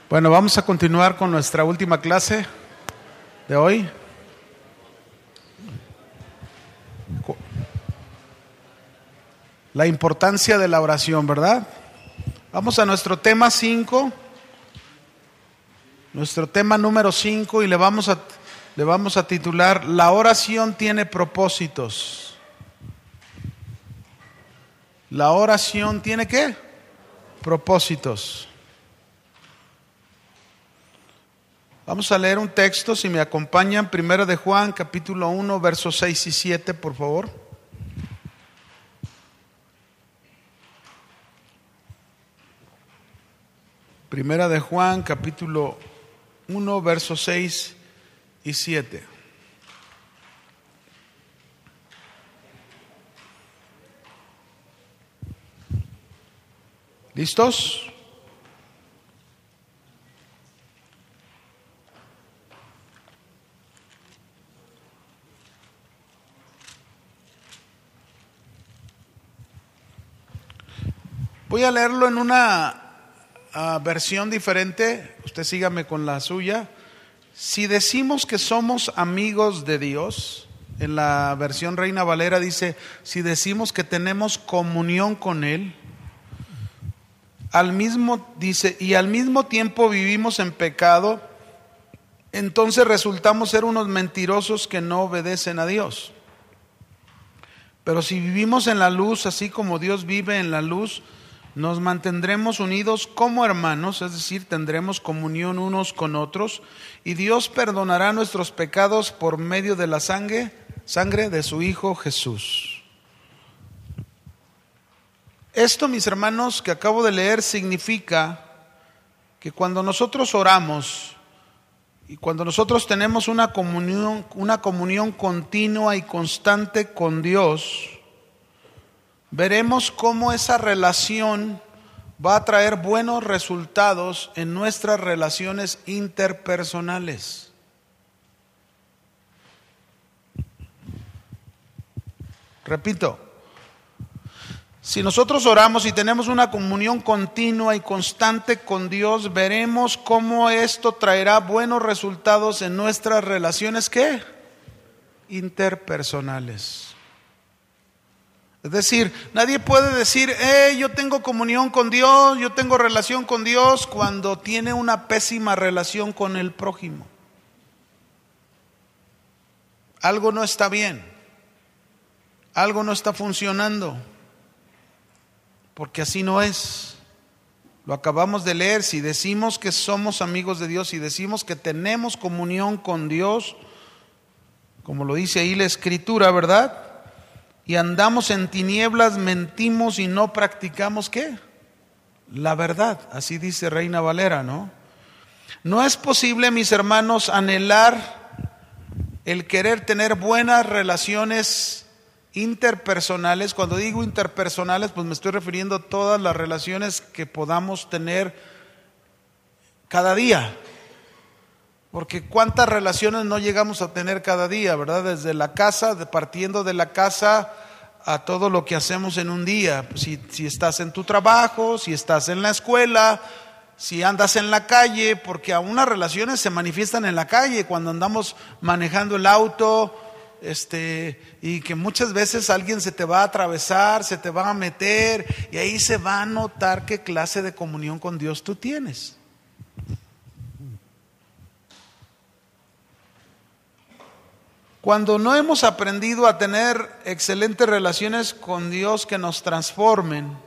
Bueno, vamos a continuar con nuestra última clase de hoy. La importancia de la oración, ¿verdad? Vamos a nuestro tema 5, nuestro tema número 5, y le vamos a titular: La oración tiene propósitos. La oración tiene ¿qué? Propósitos. Vamos a leer un texto, si me acompañan, 1 de Juan, capítulo 1, versos 6 y 7, por favor. Primera de Juan, capítulo 1, versos 6 y 7. ¿Listos? Voy a leerlo en una versión diferente. Usted sígame con la suya. Si decimos que somos amigos de Dios, en la versión Reina Valera dice: si decimos que tenemos comunión con Él, al mismo tiempo vivimos en pecado, entonces resultamos ser unos mentirosos que no obedecen a Dios. Pero si vivimos en la luz, así como Dios vive en la luz, nos mantendremos unidos como hermanos, es decir, tendremos comunión unos con otros, y Dios perdonará nuestros pecados por medio de la sangre de su Hijo Jesús. Esto, mis hermanos, que acabo de leer, significa que cuando nosotros oramos y cuando nosotros tenemos una comunión continua y constante con Dios, veremos cómo esa relación va a traer buenos resultados en nuestras relaciones interpersonales. Repito, si nosotros oramos y tenemos una comunión continua y constante con Dios, veremos cómo esto traerá buenos resultados en nuestras relaciones, ¿qué? Interpersonales. Es decir, nadie puede decir: yo tengo comunión con Dios, yo tengo relación con Dios, cuando tiene una pésima relación con el prójimo. Algo no está bien, algo no está funcionando, porque así no es. Lo acabamos de leer. Si decimos que somos amigos de Dios, si decimos que tenemos comunión con Dios, como lo dice ahí la Escritura, ¿verdad?, y andamos en tinieblas, mentimos y no practicamos ¿qué? La verdad. Así dice Reina Valera, ¿no? No es posible, mis hermanos, anhelar el querer tener buenas relaciones interpersonales. Cuando digo interpersonales, pues me estoy refiriendo a todas las relaciones que podamos tener cada día. Porque cuántas relaciones no llegamos a tener cada día, ¿verdad? Desde la casa, partiendo de la casa a todo lo que hacemos en un día. Si estás en tu trabajo, si estás en la escuela, si andas en la calle, porque aún las relaciones se manifiestan en la calle, cuando andamos manejando el auto, y que muchas veces alguien se te va a atravesar, se te va a meter, y ahí se va a notar qué clase de comunión con Dios tú tienes. Cuando no hemos aprendido a tener excelentes relaciones con Dios que nos transformen,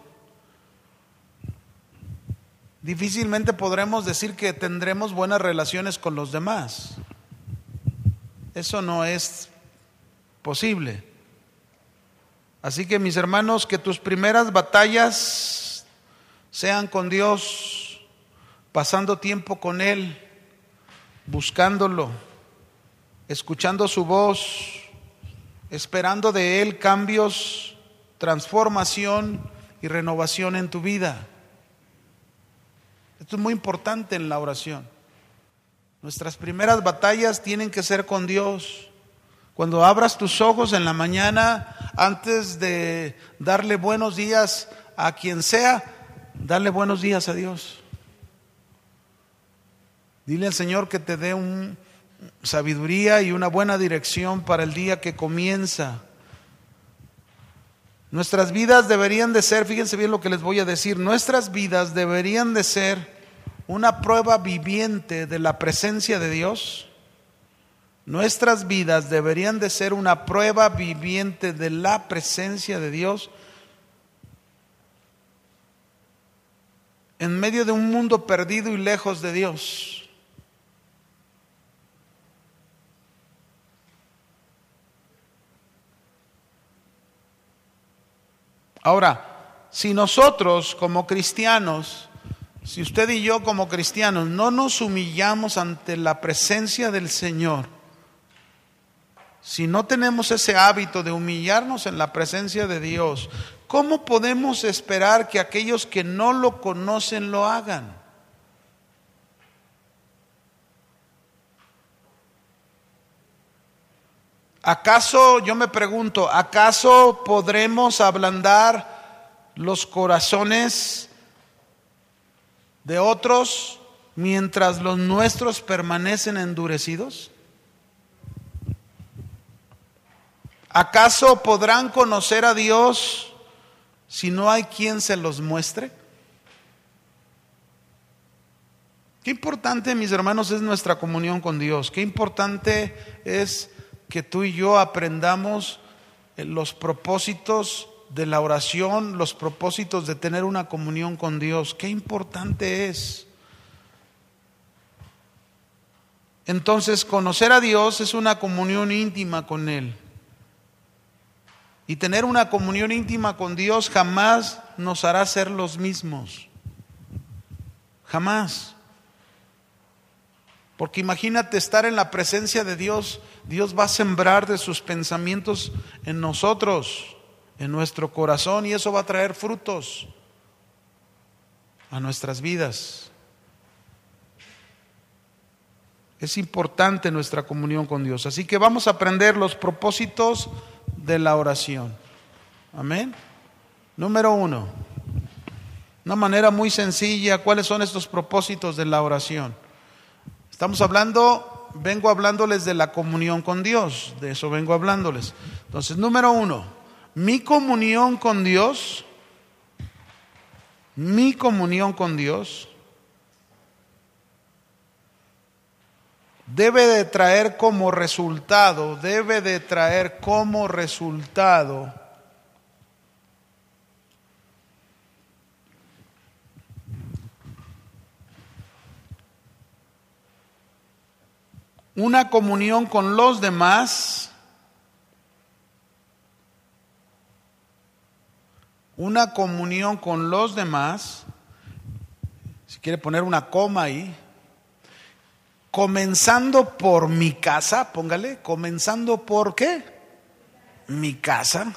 difícilmente podremos decir que tendremos buenas relaciones con los demás. Eso no es posible. Así que, mis hermanos, que tus primeras batallas sean con Dios, pasando tiempo con Él, buscándolo, escuchando su voz, esperando de Él cambios, transformación y renovación en tu vida. Esto es muy importante en la oración. Nuestras primeras batallas tienen que ser con Dios. Cuando abras tus ojos en la mañana, antes de darle buenos días a quien sea, dale buenos días a Dios. Dile al Señor que te dé sabiduría y una buena dirección para el día que comienza. Nuestras vidas deberían de ser, fíjense bien lo que les voy a decir, nuestras vidas deberían de ser una prueba viviente de la presencia de Dios. Nuestras vidas deberían de ser una prueba viviente de la presencia de Dios en medio de un mundo perdido y lejos de Dios. Ahora, si nosotros como cristianos, si usted y yo como cristianos no nos humillamos ante la presencia del Señor, si no tenemos ese hábito de humillarnos en la presencia de Dios, ¿cómo podemos esperar que aquellos que no lo conocen lo hagan? ¿Acaso, yo me pregunto, acaso podremos ablandar los corazones de otros mientras los nuestros permanecen endurecidos? ¿Acaso podrán conocer a Dios si no hay quien se los muestre? Qué importante, mis hermanos, es nuestra comunión con Dios. Qué importante es que tú y yo aprendamos los propósitos de la oración, los propósitos de tener una comunión con Dios. Qué importante es. Entonces, conocer a Dios es una comunión íntima con Él. Y tener una comunión íntima con Dios jamás nos hará ser los mismos. Jamás. Porque imagínate estar en la presencia de Dios. Dios va a sembrar de sus pensamientos en nosotros, en nuestro corazón, y eso va a traer frutos a nuestras vidas. Es importante nuestra comunión con Dios. Así que vamos a aprender los propósitos de la oración. Amén. Número 1. Una manera muy sencilla. ¿Cuáles son estos propósitos de la oración? Vengo hablándoles de la comunión con Dios. De eso vengo hablándoles. Entonces, número 1. Mi comunión con Dios debe de traer como resultado una comunión con los demás, si quiere poner una coma ahí, comenzando por mi casa, póngale, comenzando por ¿qué? Mi casa.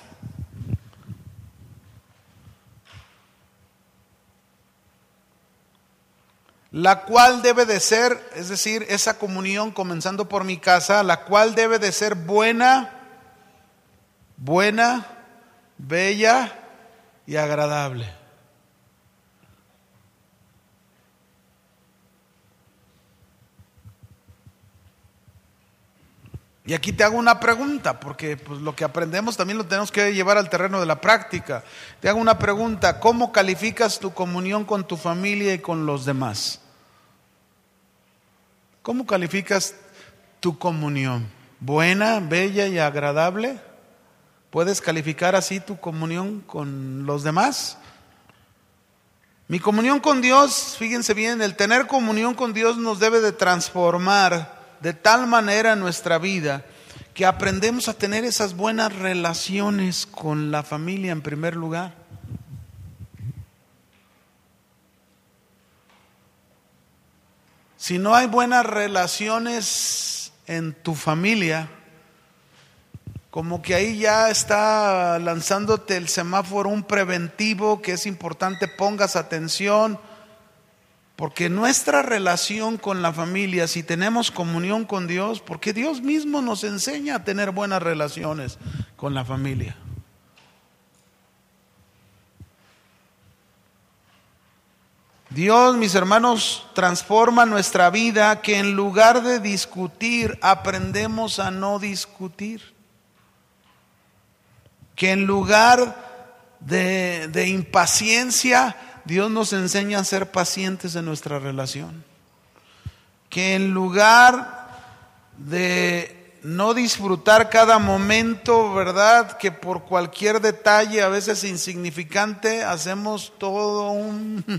La cual debe de ser, es decir, esa comunión comenzando por mi casa, la cual debe de ser buena, bella y agradable. Y aquí te hago una pregunta, porque pues, lo que aprendemos también lo tenemos que llevar al terreno de la práctica. Te hago una pregunta: ¿cómo calificas tu comunión con tu familia y con los demás? ¿Cómo calificas tu comunión? ¿Buena, bella y agradable? ¿Puedes calificar así tu comunión con los demás? Mi comunión con Dios, fíjense bien, el tener comunión con Dios nos debe de transformar de tal manera nuestra vida que aprendemos a tener esas buenas relaciones con la familia en primer lugar. Si no hay buenas relaciones en tu familia, como que ahí ya está lanzándote el semáforo, un preventivo que es importante pongas atención, porque nuestra relación con la familia, si tenemos comunión con Dios, porque Dios mismo nos enseña a tener buenas relaciones con la familia. Dios, mis hermanos, transforma nuestra vida, que en lugar de discutir, aprendemos a no discutir. Que en lugar de impaciencia, Dios nos enseña a ser pacientes en nuestra relación. Que en lugar de no disfrutar cada momento, ¿verdad?, que por cualquier detalle, a veces insignificante, hacemos todo un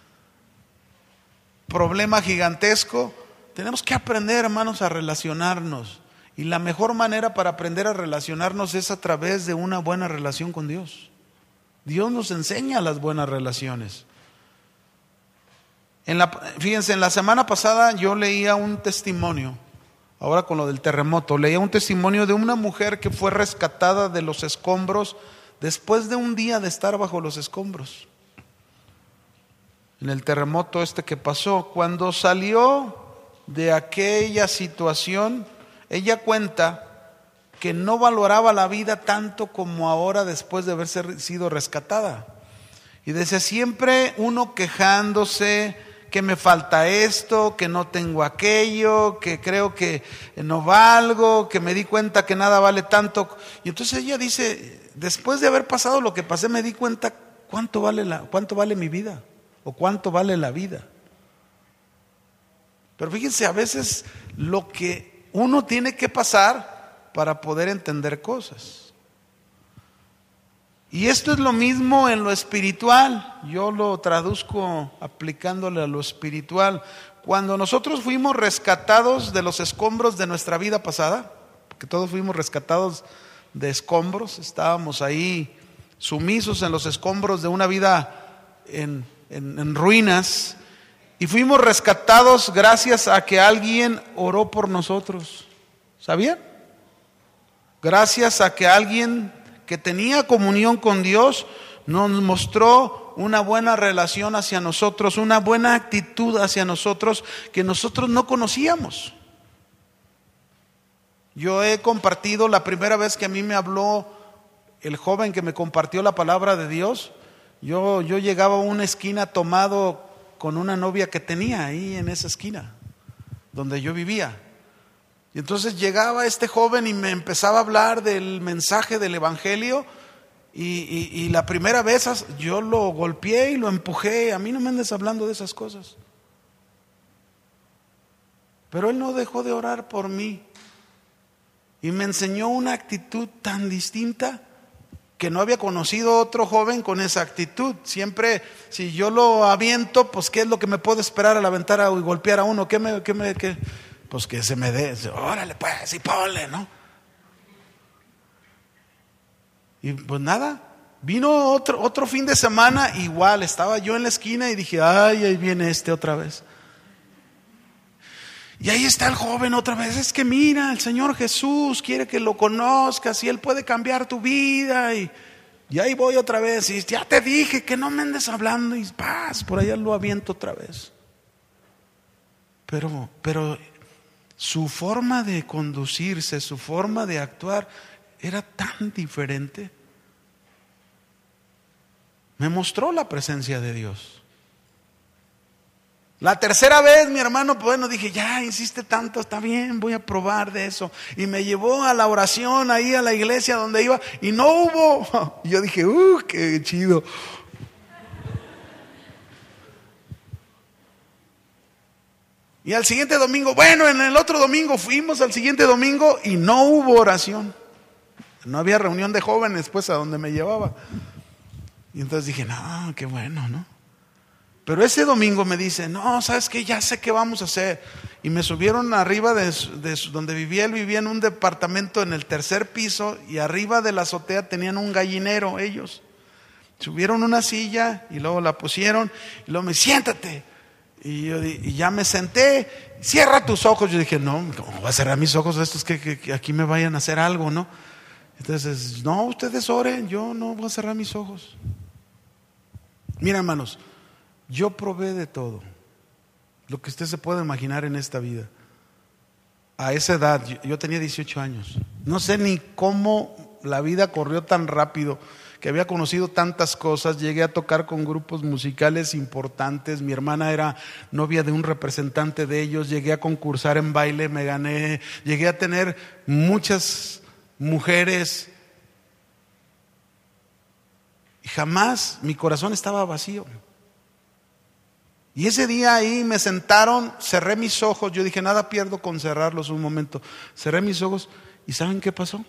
problema gigantesco. Tenemos que aprender, hermanos, a relacionarnos. Y la mejor manera para aprender a relacionarnos es a través de una buena relación con Dios. Dios nos enseña las buenas relaciones. Fíjense, en la semana pasada yo leía un testimonio, ahora con lo del terremoto, leía un testimonio de una mujer que fue rescatada de los escombros después de un día de estar bajo los escombros. En el terremoto que pasó, cuando salió de aquella situación, ella cuenta que no valoraba la vida tanto como ahora después de haber sido rescatada. Y decía, siempre uno quejándose, que me falta esto, que no tengo aquello, que creo que no valgo, que me di cuenta que nada vale tanto. Y entonces ella dice, después de haber pasado lo que pasé, me di cuenta cuánto vale mi vida, o cuánto vale la vida. Pero fíjense, a veces lo que uno tiene que pasar para poder entender cosas. Y esto es lo mismo en lo espiritual. Yo lo traduzco aplicándole a lo espiritual. Cuando nosotros fuimos rescatados de los escombros de nuestra vida pasada, porque todos fuimos rescatados de escombros, estábamos ahí sumisos en los escombros de una vida en ruinas, y fuimos rescatados gracias a que alguien oró por nosotros. ¿Sabían? Gracias a que alguien que tenía comunión con Dios nos mostró una buena relación hacia nosotros, una buena actitud hacia nosotros que nosotros no conocíamos. Yo he compartido, la primera vez que a mí me habló el joven que me compartió la palabra de Dios, yo llegaba a una esquina tomado con una novia que tenía ahí en esa esquina donde yo vivía. Y entonces llegaba este joven y me empezaba a hablar del mensaje del evangelio, y la primera vez yo lo golpeé y lo empujé. A mí no me andes hablando de esas cosas. Pero él no dejó de orar por mí y me enseñó una actitud tan distinta que no había conocido otro joven con esa actitud. Siempre, si yo lo aviento, pues ¿qué es lo que me puedo esperar al aventar y golpear a uno? Pues que se me dé, órale pues, y ponle, ¿no? Y pues nada, vino otro fin de semana, igual, estaba yo en la esquina y dije, ay, ahí viene otra vez. Y ahí está el joven otra vez, es que mira, el Señor Jesús quiere que lo conozcas y Él puede cambiar tu vida. Y ahí voy otra vez, y ya te dije que no me andes hablando, y por allá lo aviento otra vez. Pero su forma de conducirse, su forma de actuar era tan diferente. Me mostró la presencia de Dios. La tercera vez, mi hermano, bueno, dije, ya insiste tanto, está bien, voy a probar de eso. Y me llevó a la oración ahí a la iglesia donde iba, y no hubo. Y yo dije, qué chido. Y al siguiente domingo, en el otro domingo fuimos al siguiente domingo y no hubo oración. No había reunión de jóvenes, pues, a donde me llevaba. Y entonces dije, no, qué bueno, ¿no? Pero ese domingo me dice, no, ¿sabes qué? Ya sé qué vamos a hacer. Y me subieron arriba de donde vivía. Él vivía en un departamento en el tercer piso, y arriba de la azotea tenían un gallinero ellos. Subieron una silla y luego la pusieron, y luego me siéntate. Y ya me senté, cierra tus ojos. Yo dije, no, ¿cómo voy a cerrar mis ojos? Estos que aquí me vayan a hacer algo, ¿no? Entonces, no, ustedes oren, yo no voy a cerrar mis ojos. Mira, hermanos, yo probé de todo lo que usted se puede imaginar en esta vida. A esa edad, yo tenía 18 años. No sé ni cómo la vida corrió tan rápido que había conocido tantas cosas. Llegué a tocar con grupos musicales importantes. Mi hermana era novia de un representante de ellos. Llegué a concursar en baile, me gané. Llegué a tener muchas mujeres. Y jamás mi corazón estaba vacío. Y ese día ahí me sentaron, cerré mis ojos. Yo dije, nada pierdo con cerrarlos un momento. Cerré mis ojos y ¿saben qué pasó?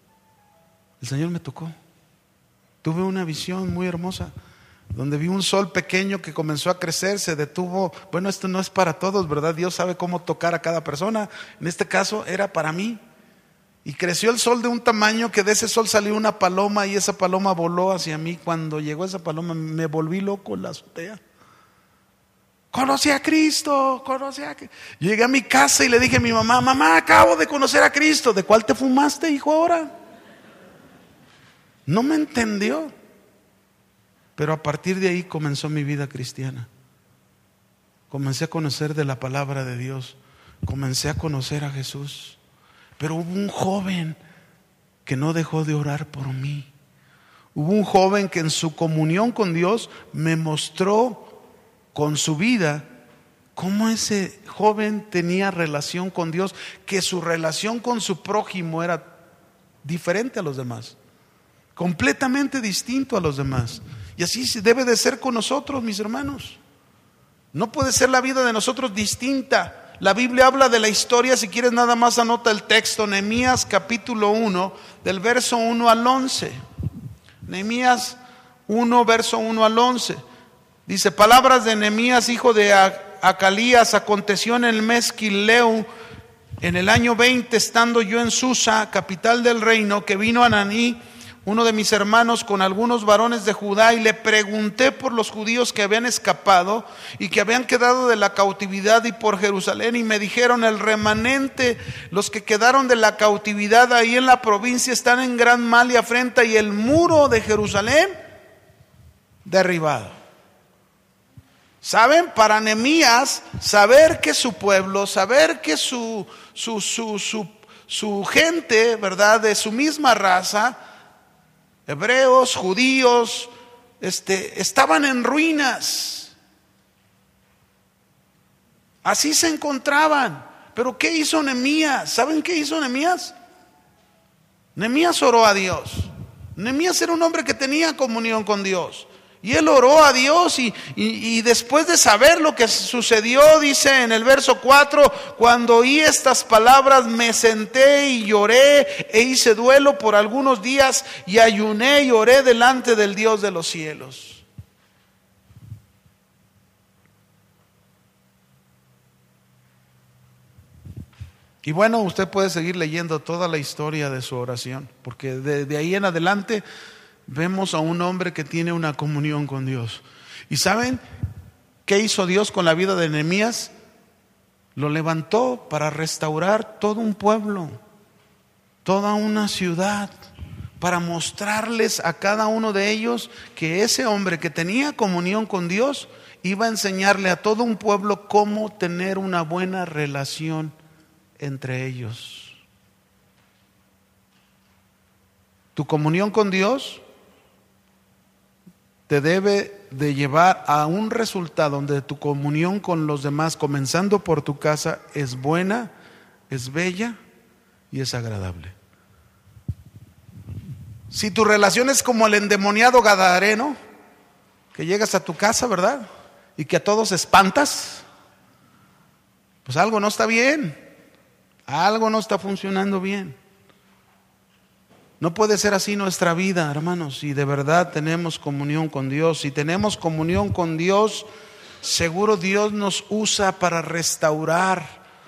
El Señor me tocó. Tuve una visión muy hermosa, donde vi un sol pequeño que comenzó a crecer, se detuvo. Bueno, esto no es para todos, ¿verdad? Dios sabe cómo tocar a cada persona. En este caso era para mí. Y creció el sol de un tamaño que de ese sol salió una paloma y esa paloma voló hacia mí. Cuando llegó esa paloma me volví loco en la azotea. Conocí a Cristo, Llegué a mi casa y le dije a mi mamá, mamá, acabo de conocer a Cristo. ¿De cuál te fumaste, hijo, ahora? No me entendió. Pero a partir de ahí comenzó mi vida cristiana. Comencé a conocer de la palabra de Dios. Comencé a conocer a Jesús. Pero hubo un joven que no dejó de orar por mí. Hubo un joven que en su comunión con Dios me mostró con su vida cómo ese joven tenía relación con Dios, que su relación con su prójimo era diferente a los demás, completamente distinto a los demás. Y así debe de ser con nosotros, mis hermanos. No puede ser la vida de nosotros distinta. La Biblia habla de la historia, si quieres nada más anota el texto, Nehemías capítulo 1, del verso 1 al 11. Nehemías 1, verso 1 al 11. Dice, palabras de Nehemías, hijo de Acalías, aconteció en el mes Quisleu, en el año 20, estando yo en Susa, capital del reino, que vino Ananí, uno de mis hermanos, con algunos varones de Judá, y le pregunté por los judíos que habían escapado y que habían quedado de la cautividad y por Jerusalén, y me dijeron, el remanente, los que quedaron de la cautividad ahí en la provincia, están en gran mal y afrenta, y el muro de Jerusalén derribado. ¿Saben? Para Nehemías, saber que su pueblo, saber que su gente, ¿verdad?, de su misma raza, hebreos, judíos, estaban en ruinas. Así se encontraban. Pero ¿qué hizo Nehemías? ¿Saben qué hizo Nehemías? Nehemías oró a Dios. Nehemías era un hombre que tenía comunión con Dios. Y él oró a Dios y después de saber lo que sucedió, dice en el verso 4, cuando oí estas palabras me senté y lloré e hice duelo por algunos días y ayuné y oré delante del Dios de los cielos. Y bueno, usted puede seguir leyendo toda la historia de su oración, porque de ahí en adelante vemos a un hombre que tiene una comunión con Dios. ¿Y saben qué hizo Dios con la vida de Nehemías? Lo levantó para restaurar todo un pueblo, toda una ciudad, para mostrarles a cada uno de ellos que ese hombre que tenía comunión con Dios iba a enseñarle a todo un pueblo cómo tener una buena relación entre ellos. Tu comunión con Dios te debe de llevar a un resultado donde tu comunión con los demás, comenzando por tu casa, es buena, es bella y es agradable. Si tu relación es como el endemoniado gadareno, que llegas a tu casa, ¿verdad?, y que a todos espantas, pues algo no está bien, algo no está funcionando bien. No puede ser así nuestra vida, hermanos. Si de verdad tenemos comunión con Dios, si tenemos comunión con Dios, seguro Dios nos usa para restaurar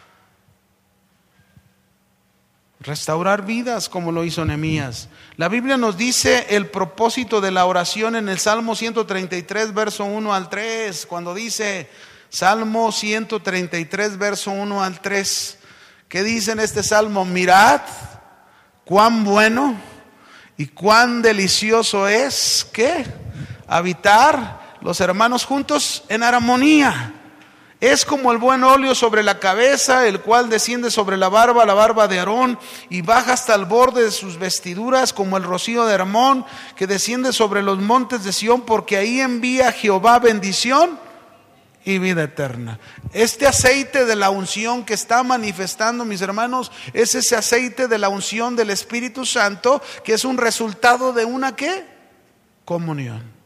vidas como lo hizo Nehemías. La Biblia nos dice el propósito de la oración en el Salmo 133, verso 1 al 3, cuando dice Salmo 133, verso 1 al 3, ¿qué dice en este Salmo? Mirad cuán bueno y cuán delicioso es, ¿qué? Habitar los hermanos juntos en armonía. Es como el buen óleo sobre la cabeza, el cual desciende sobre la barba de Aarón, y baja hasta el borde de sus vestiduras, como el rocío de Hermón, que desciende sobre los montes de Sión, porque ahí envía Jehová bendición y vida eterna. Este aceite de la unción que está manifestando, mis hermanos, es ese aceite de la unción del Espíritu Santo, que es un resultado de una ¿qué? Comunión.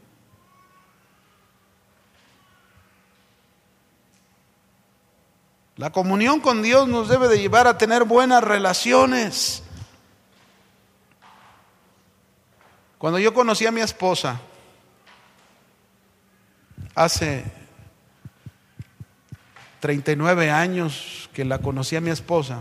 La comunión con Dios nos debe de llevar a tener buenas relaciones. Cuando yo conocí a mi esposa, hace 39 años que la conocí a mi esposa,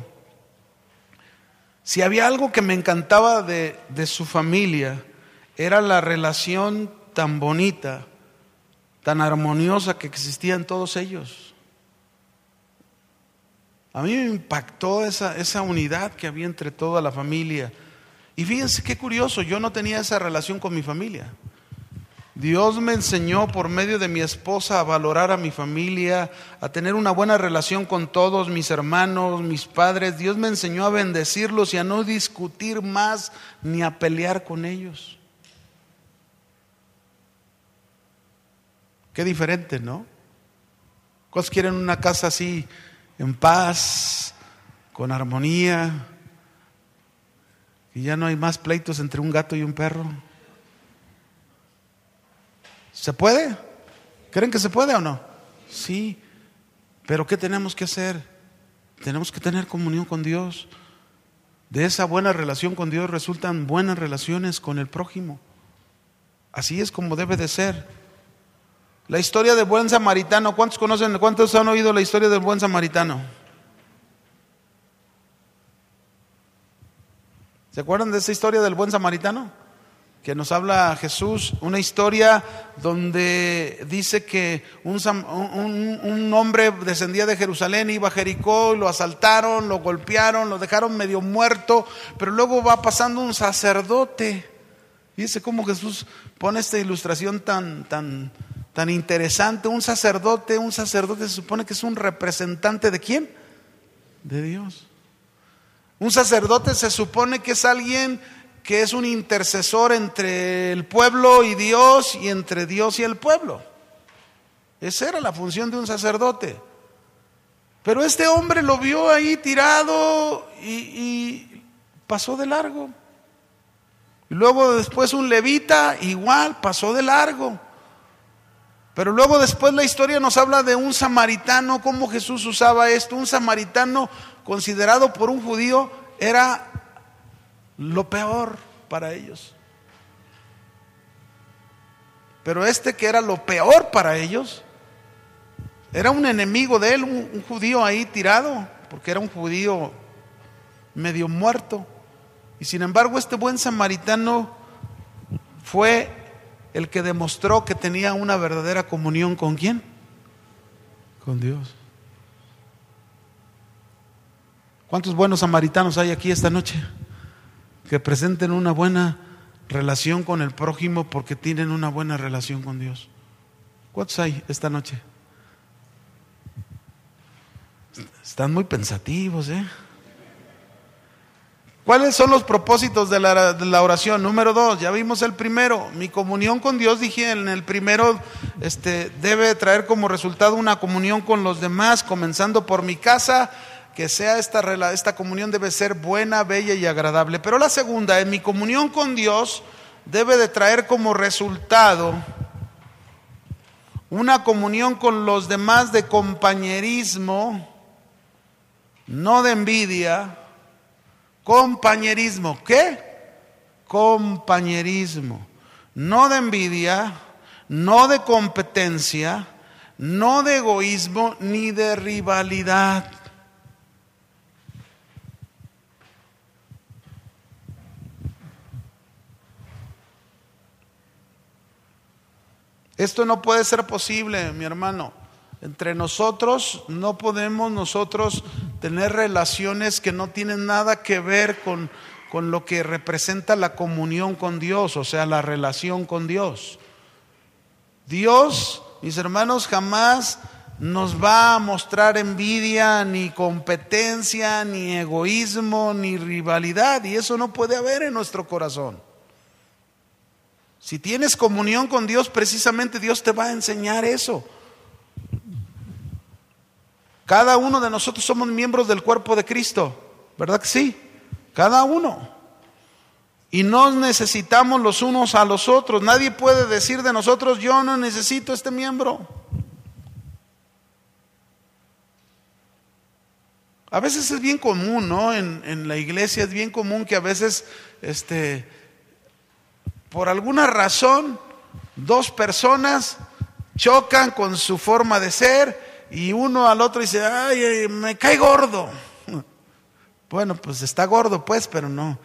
si había algo que me encantaba de su familia, era la relación tan bonita, tan armoniosa que existía en todos ellos. A mí me impactó esa unidad que había entre toda la familia. Y fíjense qué curioso, yo no tenía esa relación con mi familia. Dios me enseñó por medio de mi esposa a valorar a mi familia, a tener una buena relación con todos mis hermanos, mis padres. Dios me enseñó a bendecirlos y a no discutir más ni a pelear con ellos. Qué diferente, ¿no? ¿Cuántos quieren una casa así, en paz, con armonía, y ya no hay más pleitos entre un gato y un perro? ¿Se puede? ¿Creen que se puede o no? Sí, pero ¿qué tenemos que hacer? Tenemos que tener comunión con Dios. De esa buena relación con Dios resultan buenas relaciones con el prójimo. Así es como debe de ser. La historia del buen samaritano, ¿cuántos conocen, cuántos han oído la historia del buen samaritano? ¿Se acuerdan de esa historia del buen samaritano? Que nos habla Jesús, una historia donde dice que un hombre descendía de Jerusalén, iba a Jericó, lo asaltaron, lo golpearon, lo dejaron medio muerto, pero luego va pasando un sacerdote. Fíjense cómo Jesús pone esta ilustración tan interesante. Un sacerdote se supone que es un representante ¿de quién? De Dios. Un sacerdote se supone que es alguien que es un intercesor entre el pueblo y Dios, y entre Dios y el pueblo. Esa era la función de un sacerdote. Pero este hombre lo vio ahí tirado y pasó de largo. Y luego después un levita igual pasó de largo. Pero luego después la historia nos habla de un samaritano, cómo Jesús usaba esto. Un samaritano considerado por un judío era lo peor para ellos. Pero este que era lo peor para ellos, era un enemigo de él, un judío ahí tirado, porque era un judío medio muerto. Y sin embargo este buen samaritano fue el que demostró que tenía una verdadera comunión ¿con quién? Con Dios. ¿Cuántos buenos samaritanos hay aquí esta noche? Que presenten una buena relación con el prójimo porque tienen una buena relación con Dios. ¿Cuántos hay esta noche? Están muy pensativos, ¿eh? ¿Cuáles son los propósitos de la oración? Número 2, ya vimos el primero. Mi comunión con Dios, dije en el primero, debe traer como resultado una comunión con los demás, comenzando por mi casa. Que sea esta comunión debe ser buena, bella y agradable. Pero la segunda, en mi comunión con Dios, debe de traer como resultado una comunión con los demás de compañerismo, no de envidia. Compañerismo, ¿qué? Compañerismo, no de envidia, no de competencia, no de egoísmo, ni de rivalidad. Esto no puede ser posible, mi hermano. Entre nosotros no podemos nosotros tener relaciones que no tienen nada que ver con lo que representa la comunión con Dios, o sea, la relación con Dios. Dios, mis hermanos, jamás nos va a mostrar envidia, ni competencia, ni egoísmo, ni rivalidad, y eso no puede haber en nuestro corazón. Si tienes comunión con Dios, precisamente Dios te va a enseñar eso. Cada uno de nosotros somos miembros del cuerpo de Cristo, ¿verdad que sí? Cada uno. Y nos necesitamos los unos a los otros. Nadie puede decir de nosotros: yo no necesito este miembro. A veces es bien común, ¿no? En la iglesia es bien común que a veces, por alguna razón, dos personas chocan con su forma de ser y uno al otro dice: ay, me cae gordo. Bueno, pues está gordo pues, pero no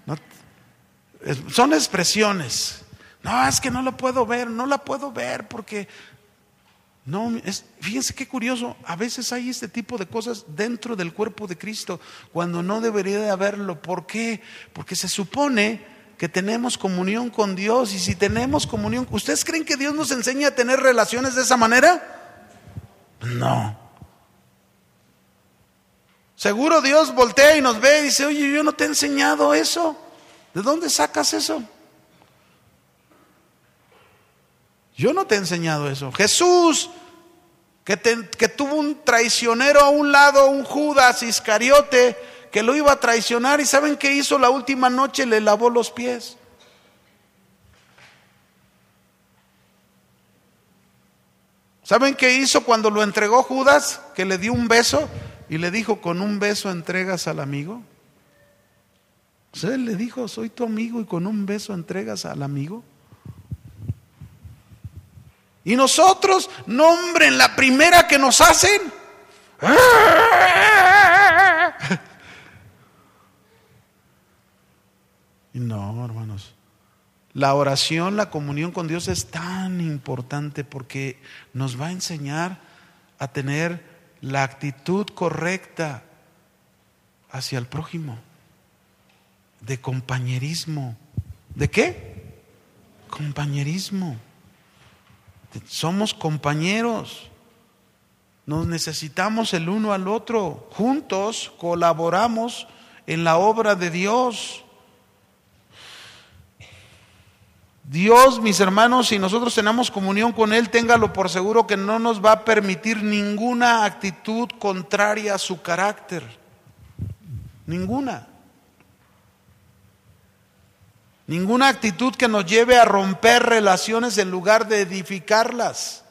son expresiones. No, es que no lo puedo ver, no la puedo ver porque no, fíjense qué curioso, a veces hay este tipo de cosas dentro del cuerpo de Cristo cuando no debería de haberlo. ¿Por qué? Porque se supone que tenemos comunión con Dios, y si tenemos comunión, ¿ustedes creen que Dios nos enseña a tener relaciones de esa manera? No. Seguro Dios voltea y nos ve y dice: oye, yo no te he enseñado eso. ¿De dónde sacas eso? Yo no te he enseñado eso. Jesús, que tuvo un traicionero a un lado, un Judas Iscariote, que lo iba a traicionar, y ¿saben qué hizo la última noche? Le lavó los pies. ¿Saben qué hizo cuando lo entregó Judas? Que le dio un beso y le dijo: ¿con un beso entregas al amigo? O sea, él le dijo: soy tu amigo, y con un beso entregas al amigo. Y nosotros, no hombre, en la primera que nos hacen, y no, hermanos, la oración, la comunión con Dios es tan importante porque nos va a enseñar a tener la actitud correcta hacia el prójimo, de compañerismo. ¿De qué? Compañerismo. Somos compañeros, nos necesitamos el uno al otro, juntos colaboramos en la obra de Dios. Dios, mis hermanos, si nosotros tenemos comunión con Él, téngalo por seguro que no nos va a permitir ninguna actitud contraria a su carácter. Ninguna. Ninguna actitud que nos lleve a romper relaciones en lugar de edificarlas.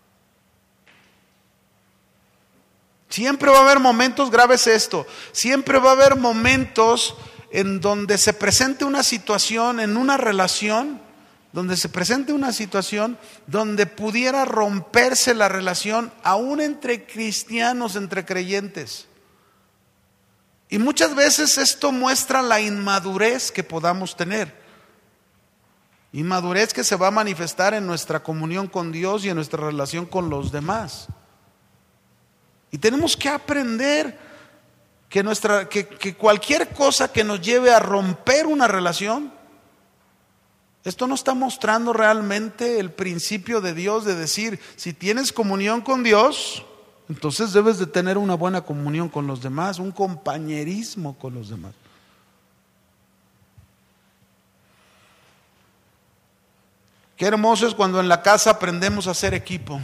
Siempre va a haber momentos, graves esto, siempre va a haber momentos en donde se presente una situación, en una relación, donde se presente una situación donde pudiera romperse la relación, aún entre cristianos, entre creyentes. Y muchas veces esto muestra la inmadurez que podamos tener. Inmadurez que se va a manifestar en nuestra comunión con Dios y en nuestra relación con los demás. Y tenemos que aprender que cualquier cosa que nos lleve a romper una relación, esto no está mostrando realmente el principio de Dios de decir: si tienes comunión con Dios, entonces debes de tener una buena comunión con los demás, un compañerismo con los demás. Qué hermoso es cuando en la casa aprendemos a hacer equipo.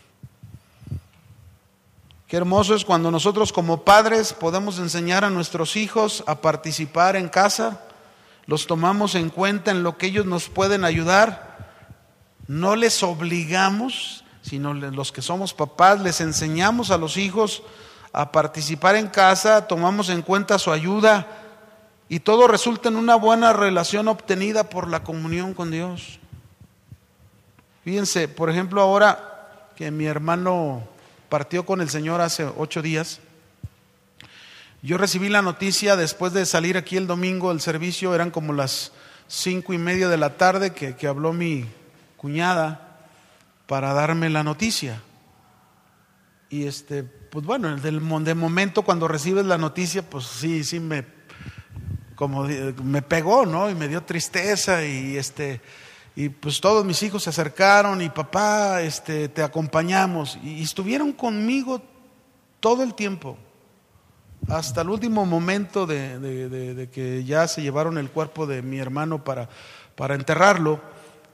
Qué hermoso es cuando nosotros como padres podemos enseñar a nuestros hijos a participar en casa, los tomamos en cuenta en lo que ellos nos pueden ayudar, no les obligamos, sino los que somos papás les enseñamos a los hijos a participar en casa, tomamos en cuenta su ayuda y todo resulta en una buena relación obtenida por la comunión con Dios. Fíjense, por ejemplo, ahora que mi hermano partió con el Señor hace 8 días, yo recibí la noticia después de salir aquí el domingo, el servicio eran como las 5:30 de la tarde que habló mi cuñada para darme la noticia. Y pues bueno, de momento cuando recibes la noticia, pues sí me pegó, ¿no? Y me dio tristeza Y pues todos mis hijos se acercaron y papá, te acompañamos. Y estuvieron conmigo todo el tiempo, hasta el último momento de que ya se llevaron el cuerpo de mi hermano para enterrarlo.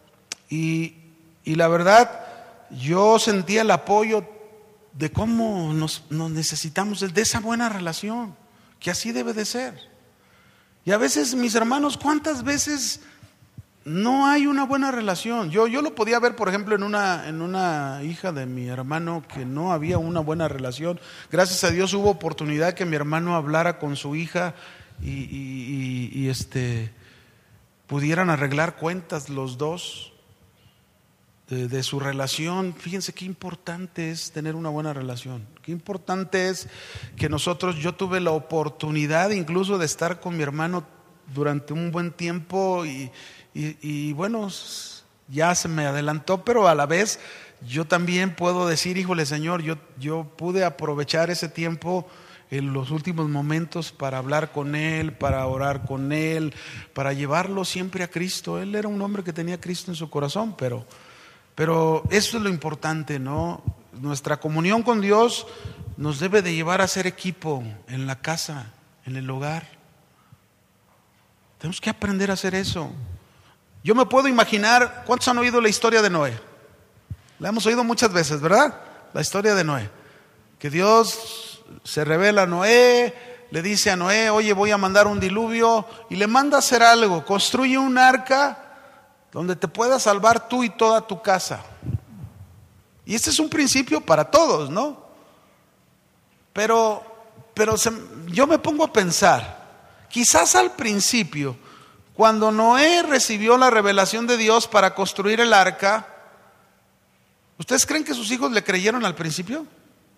Y la verdad, yo sentía el apoyo de cómo nos necesitamos de esa buena relación, que así debe de ser. Y a veces, mis hermanos, ¿cuántas veces no hay una buena relación? Yo lo podía ver, por ejemplo, en una hija de mi hermano, que no había una buena relación. Gracias a Dios hubo oportunidad que mi hermano hablara con su hija y pudieran arreglar cuentas los dos de su relación. Fíjense qué importante es tener una buena relación. Qué importante es que yo tuve la oportunidad incluso de estar con mi hermano durante un buen tiempo y bueno, ya se me adelantó, pero a la vez yo también puedo decir, híjole Señor, yo pude aprovechar ese tiempo en los últimos momentos para hablar con él, para orar con él, para llevarlo siempre a Cristo. Él era un hombre que tenía a Cristo en su corazón, pero eso es lo importante, ¿no? Nuestra comunión con Dios nos debe de llevar a ser equipo en la casa, en el hogar. Tenemos que aprender a hacer eso. Yo me puedo imaginar, ¿cuántos han oído la historia de Noé? La hemos oído muchas veces, ¿verdad? La historia de Noé. Que Dios se revela a Noé, le dice a Noé, oye, voy a mandar un diluvio, y le manda a hacer algo, construye un arca donde te puedas salvar tú y toda tu casa. Y este es un principio para todos, ¿no? Pero yo me pongo a pensar, quizás al principio, cuando Noé recibió la revelación de Dios para construir el arca, ¿ustedes creen que sus hijos le creyeron al principio?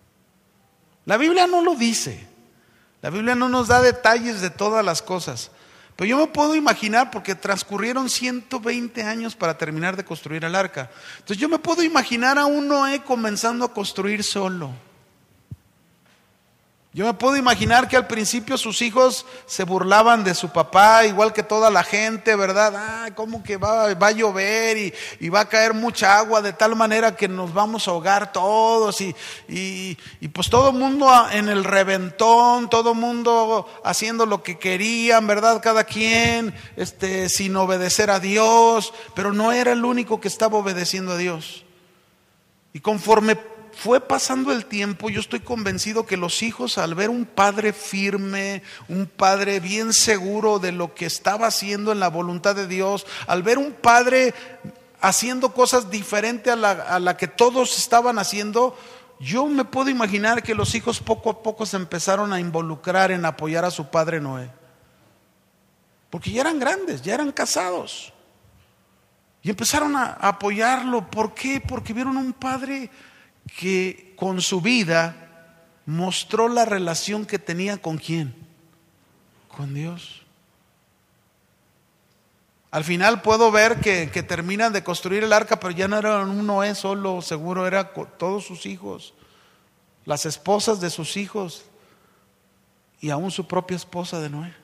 La Biblia no lo dice. La Biblia no nos da detalles de todas las cosas. Pero yo me puedo imaginar, porque transcurrieron 120 años para terminar de construir el arca. Entonces yo me puedo imaginar a un Noé comenzando a construir solo. Yo me puedo imaginar que al principio sus hijos se burlaban de su papá, igual que toda la gente, ¿verdad? ¿Cómo que va a llover y va a caer mucha agua de tal manera que nos vamos a ahogar todos? Y pues todo el mundo en el reventón, todo el mundo haciendo lo que querían, ¿verdad? Cada quien sin obedecer a Dios, pero no era el único que estaba obedeciendo a Dios. Y conforme fue pasando el tiempo, yo estoy convencido que los hijos, al ver un padre firme, un padre bien seguro de lo que estaba haciendo en la voluntad de Dios, al ver un padre haciendo cosas diferentes a la que todos estaban haciendo, yo me puedo imaginar que los hijos poco a poco se empezaron a involucrar en apoyar a su padre Noé. Porque ya eran grandes, ya eran casados. Y empezaron a apoyarlo. ¿Por qué? Porque vieron un padre que con su vida mostró la relación que tenía ¿con quién? Con Dios. Al final puedo ver que terminan de construir el arca, pero ya no era un Noé solo, seguro era con todos sus hijos, las esposas de sus hijos y aún su propia esposa de Noé.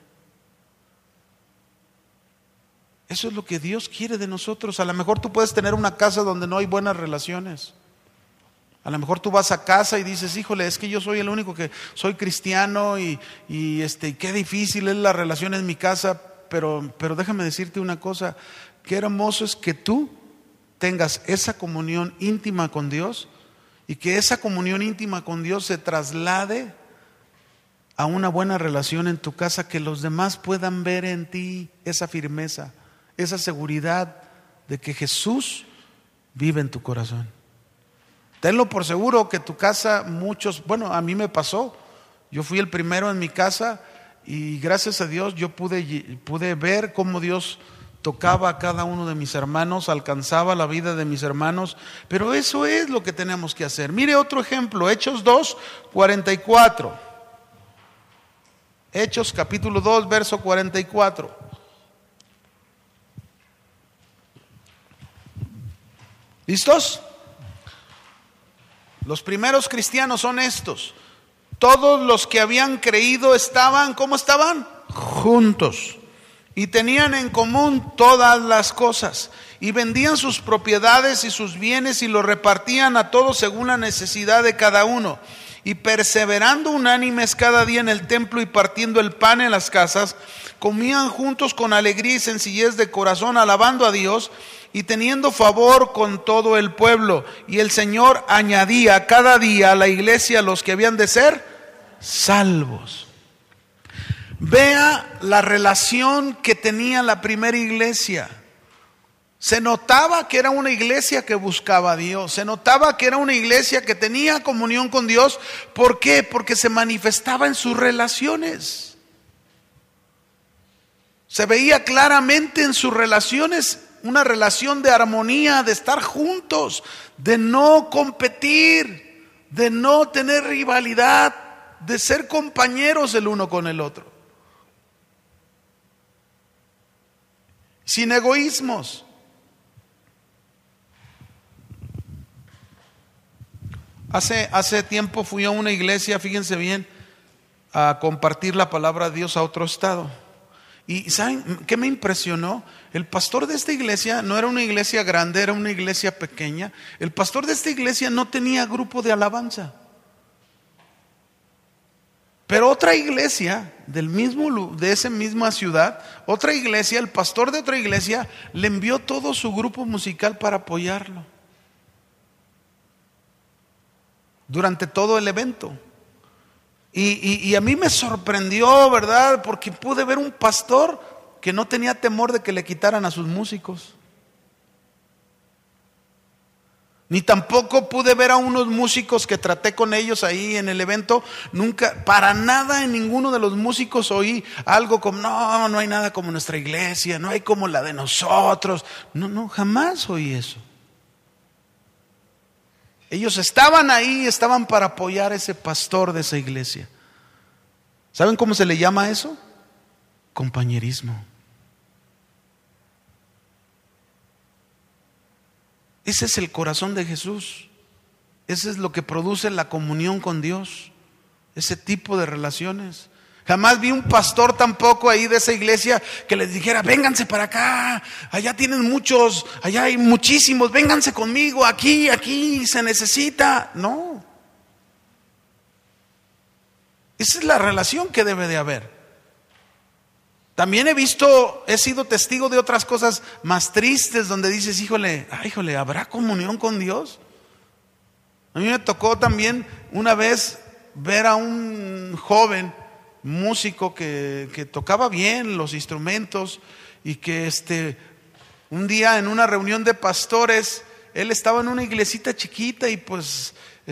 Eso es lo que Dios quiere de nosotros. A lo mejor tú puedes tener una casa donde no hay buenas relaciones. A lo mejor tú vas a casa y dices, híjole, es que yo soy el único que soy cristiano y qué difícil es la relación en mi casa, pero déjame decirte una cosa, qué hermoso es que tú tengas esa comunión íntima con Dios y que esa comunión íntima con Dios se traslade a una buena relación en tu casa, que los demás puedan ver en ti esa firmeza, esa seguridad de que Jesús vive en tu corazón. Tenlo por seguro que tu casa, a mí me pasó, yo fui el primero en mi casa y gracias a Dios yo pude ver cómo Dios tocaba a cada uno de mis hermanos, alcanzaba la vida de mis hermanos, pero eso es lo que tenemos que hacer. Mire otro ejemplo, Hechos 2:44. Hechos capítulo 2, verso 44. ¿Listos? Los primeros cristianos son estos. Todos los que habían creído estaban, ¿cómo estaban? Juntos. Y tenían en común todas las cosas. y vendían sus propiedades y sus bienes y los repartían a todos según la necesidad de cada uno. Y perseverando unánimes cada día en el templo y partiendo el pan en las casas, comían juntos con alegría y sencillez de corazón, alabando a Dios y teniendo favor con todo el pueblo. Y el Señor añadía cada día a la iglesia los que habían de ser salvos. Vea la relación que tenía la primera iglesia. Se notaba que era una iglesia que buscaba a Dios. Se notaba que era una iglesia que tenía comunión con Dios. ¿Por qué? Porque se manifestaba en sus relaciones. Se veía claramente en sus relaciones una relación de armonía, de estar juntos, de no competir, de no tener rivalidad, de ser compañeros el uno con el otro. Sin egoísmos. Hace tiempo fui a una iglesia, fíjense bien, a compartir la palabra de Dios a otro estado. Y ¿saben qué me impresionó? El pastor de esta iglesia no era una iglesia grande, era una iglesia pequeña. El pastor de esta iglesia no tenía grupo de alabanza. Pero otra iglesia de esa misma ciudad, otra iglesia, el pastor de otra iglesia le envió todo su grupo musical para apoyarlo durante todo el evento. Y a mí me sorprendió, ¿verdad? Porque pude ver un pastor que no tenía temor de que le quitaran a sus músicos. Ni tampoco pude ver a unos músicos que traté con ellos ahí en el evento. Nunca, para nada en ninguno de los músicos oí algo como, no hay nada como nuestra iglesia, no hay como la de nosotros. No, jamás oí eso. Ellos estaban ahí, estaban para apoyar a ese pastor de esa iglesia. ¿Saben cómo se le llama eso? Compañerismo. Ese es el corazón de Jesús. Ese es lo que produce la comunión con Dios. Ese tipo de relaciones. Jamás vi un pastor tampoco ahí de esa iglesia que les dijera, vénganse para acá, allá tienen muchos, allá hay muchísimos, vénganse conmigo, aquí se necesita. No. Esa es la relación que debe de haber. También he sido testigo de otras cosas más tristes donde dices, híjole, ¿habrá comunión con Dios? A mí me tocó también una vez ver a un joven músico que tocaba bien los instrumentos y que un día en una reunión de pastores, él estaba en una iglesita chiquita y pues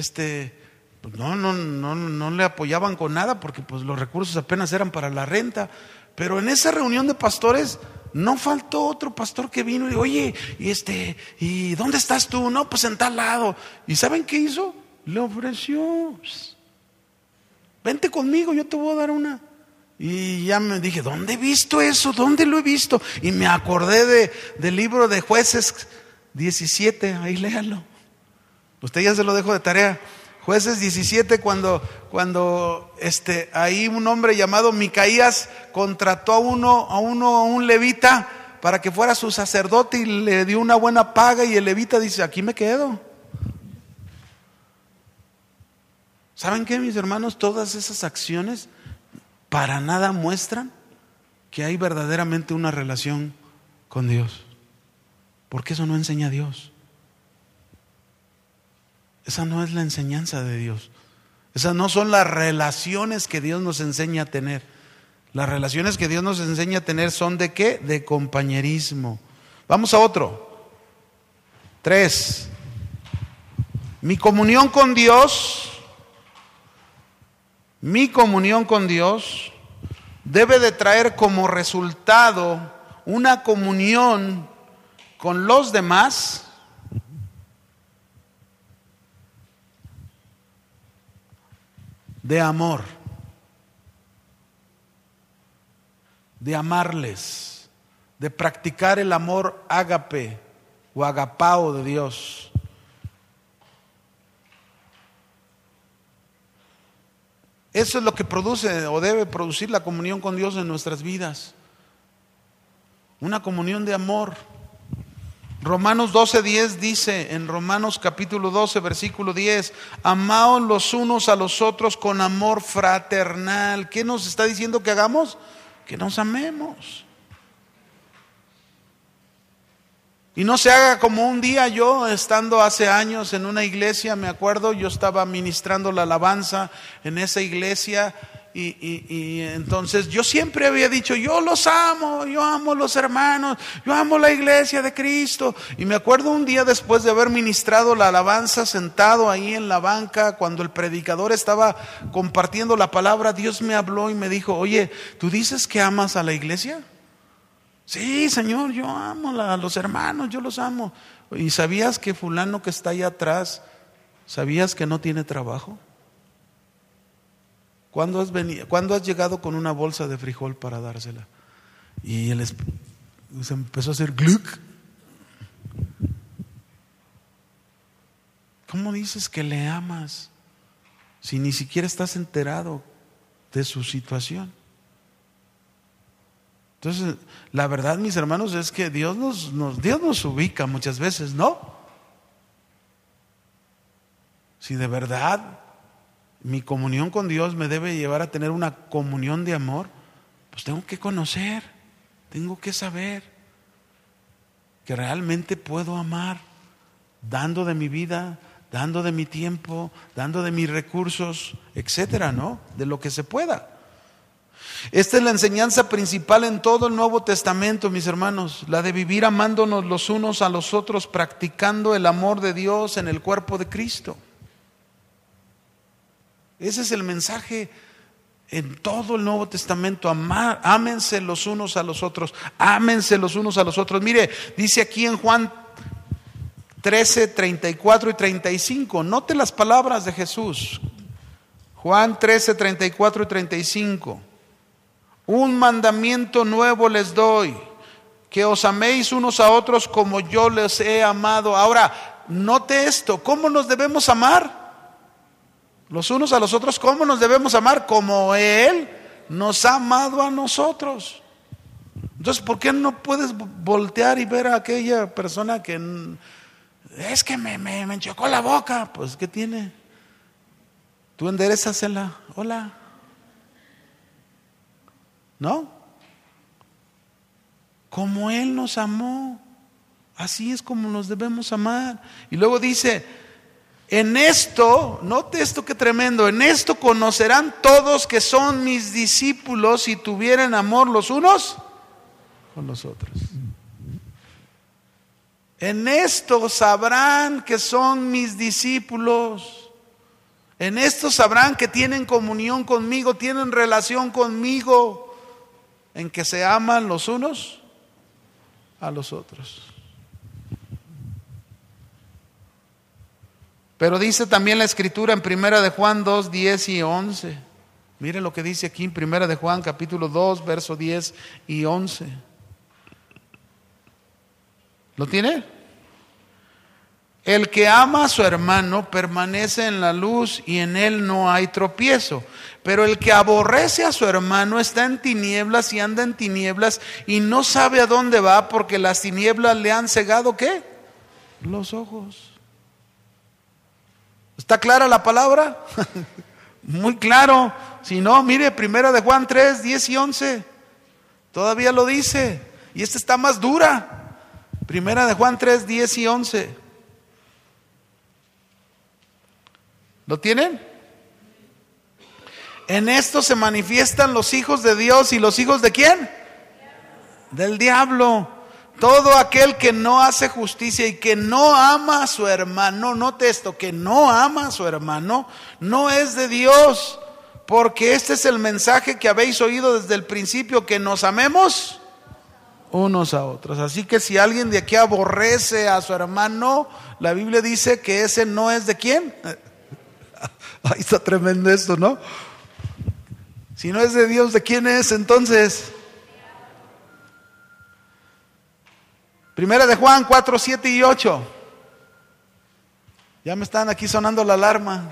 no le apoyaban con nada porque pues los recursos apenas eran para la renta. Pero en esa reunión de pastores no faltó otro pastor que vino y dijo, oye, ¿y dónde estás tú? No, pues en tal lado. ¿Y saben qué hizo? Le ofreció, vente conmigo, yo te voy a dar una. Y ya me dije, ¿dónde he visto eso? ¿Dónde lo he visto? Y me acordé del libro de Jueces 17, ahí léalo. Usted ya se lo dejo de tarea. Jueces 17, cuando ahí un hombre llamado Micaías contrató a un levita para que fuera su sacerdote y le dio una buena paga y el levita dice, aquí me quedo. ¿Saben qué, mis hermanos? Todas esas acciones para nada muestran que hay verdaderamente una relación con Dios, porque eso no enseña a Dios. Esa no es la enseñanza de Dios. Esas no son las relaciones que Dios nos enseña a tener. Las relaciones que Dios nos enseña a tener son ¿de qué? De compañerismo. Vamos a otro. 3. Mi comunión con Dios debe de traer como resultado una comunión con los demás de amor, de amarles, de practicar el amor ágape o agapao de Dios. Eso es lo que produce o debe producir la comunión con Dios en nuestras vidas. Una comunión de amor. Romanos 12:10 dice, en Romanos capítulo 12, versículo 10, amaos los unos a los otros con amor fraternal. ¿Qué nos está diciendo que hagamos? Que nos amemos. Y no se haga como un día yo, estando hace años en una iglesia, me acuerdo, yo estaba ministrando la alabanza en esa iglesia. Y entonces yo siempre había dicho, yo los amo, yo amo a los hermanos, yo amo la iglesia de Cristo. Y me acuerdo un día después de haber ministrado la alabanza, sentado ahí en la banca, cuando el predicador estaba compartiendo la palabra, Dios me habló y me dijo, oye, ¿tú dices que amas a la iglesia? Sí, Señor, yo amo a los hermanos, yo los amo. ¿Y sabías que fulano que está allá atrás, sabías que no tiene trabajo? ¿Cuándo has llegado con una bolsa de frijol para dársela? Y él se empezó a hacer gluck. ¿Cómo dices que le amas si ni siquiera estás enterado de su situación? Entonces, la verdad, mis hermanos, es que Dios nos ubica muchas veces, ¿no? Si de verdad mi comunión con Dios me debe llevar a tener una comunión de amor, pues tengo que conocer, tengo que saber que realmente puedo amar, dando de mi vida, dando de mi tiempo, dando de mis recursos, etcétera, ¿no? De lo que se pueda. Esta es la enseñanza principal en todo el Nuevo Testamento, mis hermanos, la de vivir amándonos los unos a los otros, practicando el amor de Dios en el cuerpo de Cristo. Ese es el mensaje en todo el Nuevo Testamento. Ámense los unos a los otros. Ámense los unos a los otros. Mire, dice aquí en Juan 13, 34 y 35. Note las palabras de Jesús. Juan 13, 34 y 35. Un mandamiento nuevo les doy, que os améis unos a otros como yo les he amado. Ahora, note esto. ¿Cómo nos debemos amar? Los unos a los otros, ¿cómo nos debemos amar? Como Él nos ha amado a nosotros. Entonces, ¿por qué no puedes voltear y ver a aquella persona que es que me enchocó la boca? Pues, ¿qué tiene? Tú enderezasela. Hola. ¿No? Como Él nos amó, así es como nos debemos amar. Y luego dice, en esto, note esto que tremendo, en esto conocerán todos que son mis discípulos si tuvieren amor los unos con los otros. En esto sabrán que son mis discípulos. En esto sabrán que tienen comunión conmigo, tienen relación conmigo, en que se aman los unos a los otros. Pero dice también la Escritura en 1 de Juan 2, 10 y 11. Mire lo que dice aquí en 1 de Juan capítulo 2, verso 10 y 11. ¿Lo tiene? El que ama a su hermano permanece en la luz y en él no hay tropiezo. Pero el que aborrece a su hermano está en tinieblas y anda en tinieblas y no sabe a dónde va porque las tinieblas le han cegado, ¿qué? Los ojos. ¿Está clara la palabra? Muy claro. Si no, mire, 1 de Juan 3, 10 y 11. Todavía lo dice. Y esta está más dura. 1 de Juan 3, 10 y 11. ¿Lo tienen? En esto se manifiestan los hijos de Dios y los hijos de ¿quién? Del diablo. Todo aquel que no hace justicia y que no ama a su hermano, note esto, que no ama a su hermano, no es de Dios, porque este es el mensaje que habéis oído desde el principio, que nos amemos unos a otros. Así que si alguien de aquí aborrece a su hermano, la Biblia dice que ese no es de ¿quién? Ahí está tremendo esto, ¿no? Si no es de Dios, ¿de quién es entonces? 1 de Juan 4, 7 y 8. Ya me están aquí sonando la alarma.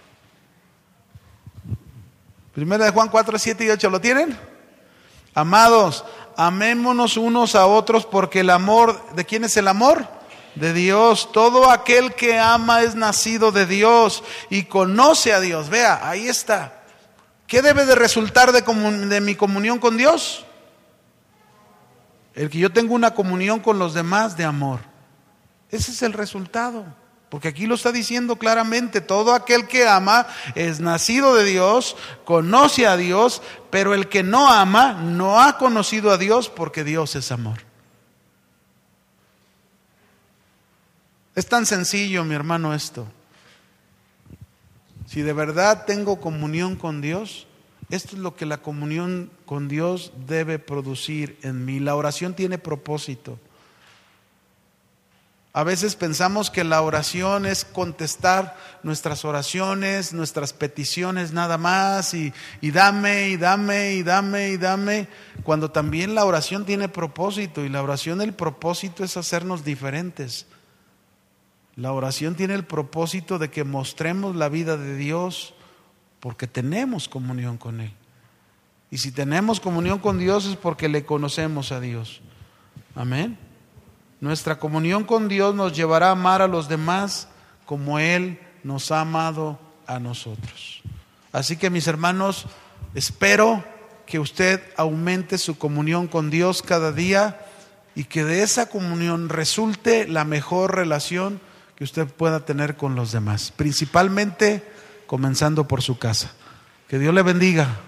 1 de Juan 4, 7 y 8. ¿Lo tienen? Amados, amémonos unos a otros porque el amor, ¿de quién es el amor? de Dios. Todo aquel que ama es nacido de Dios y conoce a Dios. Vea, ahí está. ¿Qué debe de resultar de mi comunión con Dios? El que yo tengo una comunión con los demás de amor. Ese es el resultado. Porque aquí lo está diciendo claramente, todo aquel que ama es nacido de Dios, conoce a Dios, pero el que no ama no ha conocido a Dios porque Dios es amor. Es tan sencillo, mi hermano, esto. Si de verdad tengo comunión con Dios, esto es lo que la comunión con Dios debe producir en mí. La oración tiene propósito. A veces pensamos que la oración es contestar nuestras oraciones, nuestras peticiones nada más y dame, y dame, y dame, y dame, cuando también la oración tiene propósito, y la oración, el propósito es hacernos diferentes. La oración tiene el propósito de que mostremos la vida de Dios porque tenemos comunión con Él. Y si tenemos comunión con Dios es porque le conocemos a Dios. Amén. Nuestra comunión con Dios nos llevará a amar a los demás como Él nos ha amado a nosotros. Así que, mis hermanos, espero que usted aumente su comunión con Dios cada día y que de esa comunión resulte la mejor relación que usted pueda tener con los demás, principalmente comenzando por su casa. Que Dios le bendiga.